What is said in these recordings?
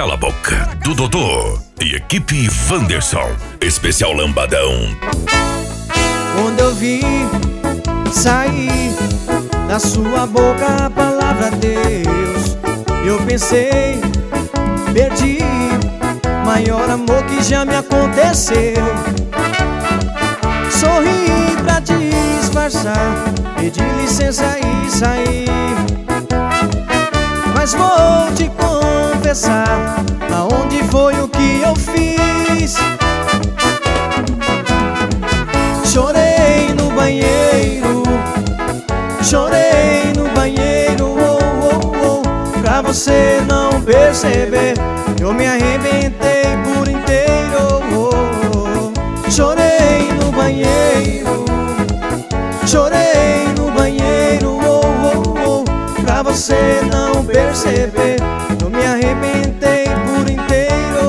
Cala a Boca, do Dodô e equipe Wanderson. Especial Lambadão. Quando eu vi sair da sua boca a palavra Deus, eu pensei, perdi maior amor que já me aconteceu. Sorri pra disfarçar, pedi licença e sair. Mas vou te confessar, aonde foi o que eu fiz. Chorei no banheiro, chorei no banheiro, pra você não perceber, eu me arrebentei por inteiro. Chorei no banheiro, chorei no banheiro, pra você não perceber, eu me arrebentei por inteiro.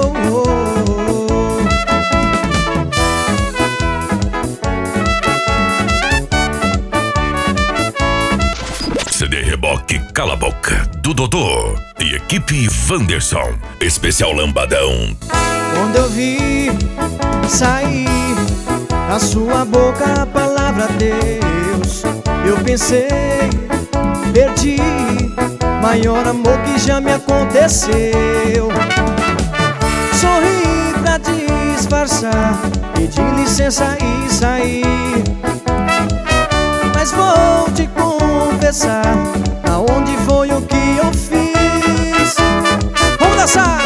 CD Reboque Cala a Boca, do Dodô e equipe Wanderson. Especial Lambadão. Quando eu vi sair da sua boca a palavra Deus, eu pensei, perdi maior amor que já me aconteceu. Sorri pra disfarçar, pedi licença e sair. Mas vou te confessar, aonde foi o que eu fiz. Vamos dançar!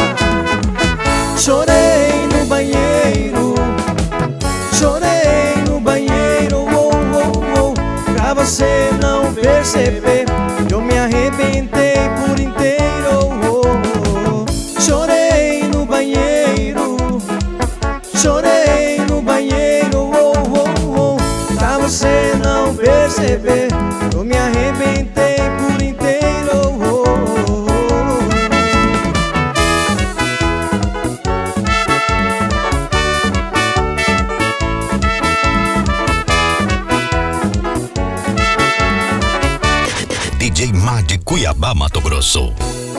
Chorei no banheiro, chorei no banheiro, pra você não perceber, eu me arrebentei por inteiro. Chorei no banheiro, chorei no banheiro, pra você não perceber, eu me arrebentei por inteiro. DJ Má de Cuiabá, Mato Grosso.